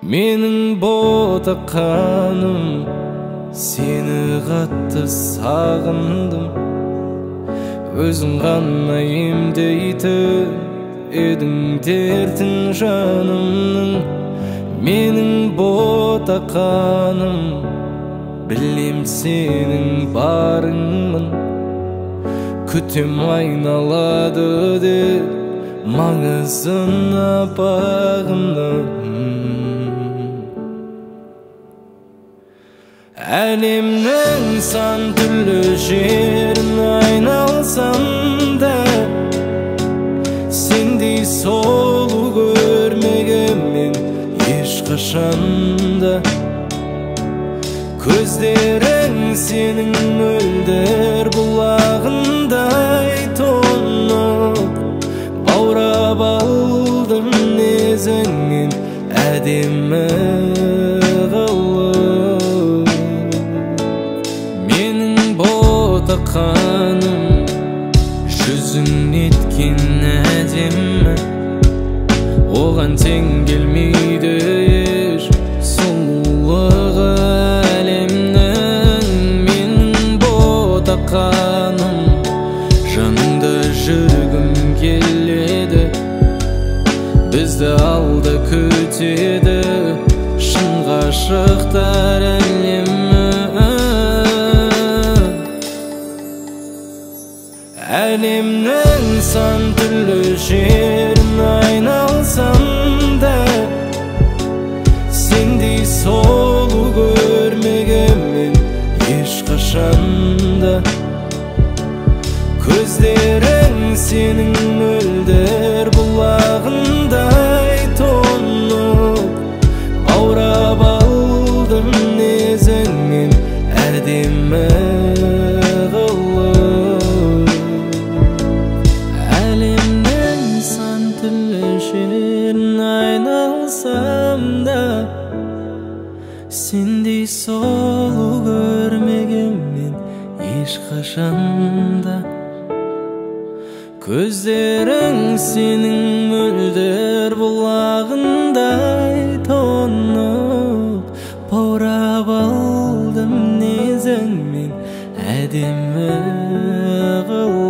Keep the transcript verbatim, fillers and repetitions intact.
Менің ботақаным, сені қатты сағындым. Өзің ғана емдейтін едің дертін жанымның. Менің ботақаным, білем сенің барыңмын. Күтем айналады деп маңызына бағымның. Әлемнің сан түрлі жерін айналсам да, сендей сұлу көрмегенмен ешқашанда. Көздерің сенің мөлдір бұлағындай тоңып, баурап алдым незіңнен әдемі қылып. Менің ботақаным, жүзің неткен әдемі, оған тең келмейді еш сұлулығы әлемнің. Менің ботақаным, жаныңда жүргім келеді, бізді алда күтеді шын ғашықтар әлемі. Әлемнің сан түрлі жерін айналсам да, сендей сұлу көрмегенмен ешқашанда. Көздерің сенің мөлдір бұлағындай тоңып, баурап алдым незіңнен әдемі қылып. Әлемнің сан түрлі жерін айналсам да, сендей сұлу көрмегенмен ешқашанда. Көздерің сенің мөлдір бұлағындай тоңып, баурап алдым незіңмен әдемі қылып.